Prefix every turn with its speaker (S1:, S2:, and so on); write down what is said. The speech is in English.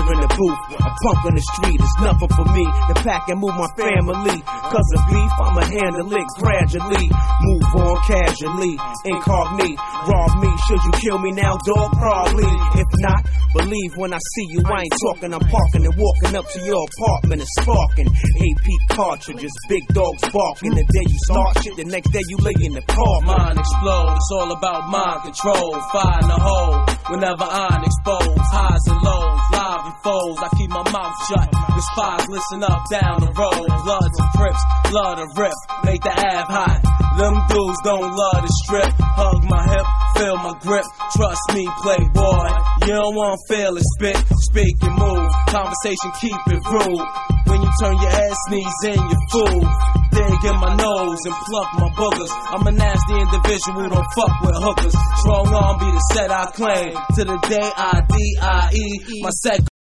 S1: in the booth, a punk on the street is nothing for me. To pack and move my family, cause of beef, I'ma handle it gradually. Move on casually, incognito. Rob me, should you kill me now, dog? Probably. If not, believe when I see you, I ain't talking. I'm parking and walking up to your apartment and sparking. AP cartridges, big dogs barking. The day you start shit, the next day you lay in the car.
S2: Mind explode, it's all about mind control. Fire in the hole, whenever I'm exposed. Highs and lows, live and foes. I keep my mouth shut. The spies listen up down the road. Bloods and crips, blood and rip. Make the ab hot. Them dudes don't love to strip. Hug my hip, feel my grip. Trust me, playboy. You don't want to feel it, spit, speak and move. Conversation, keep it rude. When you turn your head, sneeze in, you fool. Dig in my nose and pluck my boogers. I'm a nasty individual, don't fuck with hookers. Strong arm be the set I claim. To the day I D.I.E. my set